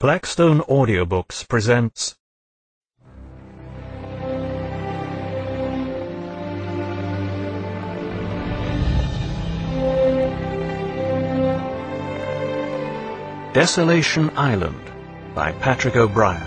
Blackstone Audiobooks presents Desolation Island by Patrick O'Brian.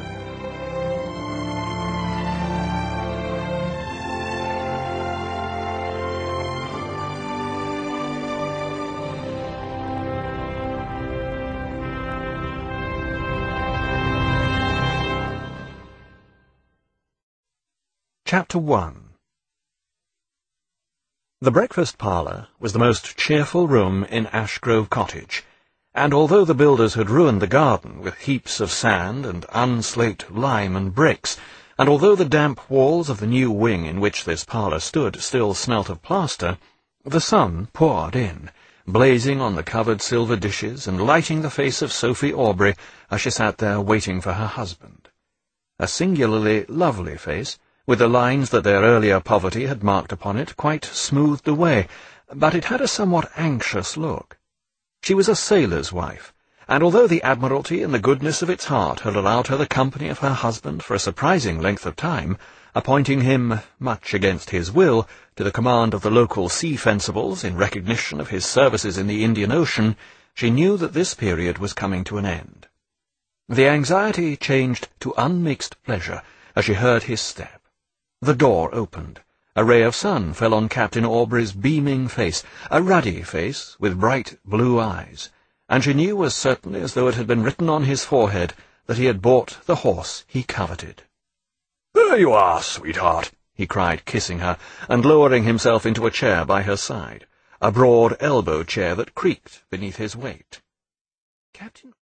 Chapter 1. The breakfast parlour was the most cheerful room in Ashgrove Cottage, and although the builders had ruined the garden with heaps of sand and unslaked lime and bricks, and although the damp walls of the new wing in which this parlour stood still smelt of plaster, the sun poured in, blazing on the covered silver dishes and lighting the face of Sophie Aubrey as she sat there waiting for her husband. A singularly lovely face, with the lines that their earlier poverty had marked upon it quite smoothed away, but it had a somewhat anxious look. She was a sailor's wife, and although the Admiralty in the goodness of its heart had allowed her the company of her husband for a surprising length of time, appointing him, much against his will, to the command of the local sea fencibles in recognition of his services in the Indian Ocean, she knew that this period was coming to an end. The anxiety changed to unmixed pleasure as she heard his step. The door opened. A ray of sun fell on Captain Aubrey's beaming face, a ruddy face with bright blue eyes, and she knew as certainly as though it had been written on his forehead that he had bought the horse he coveted. "There you are, sweetheart," he cried, kissing her, and lowering himself into a chair by her side, a broad elbow chair that creaked beneath his weight. Captain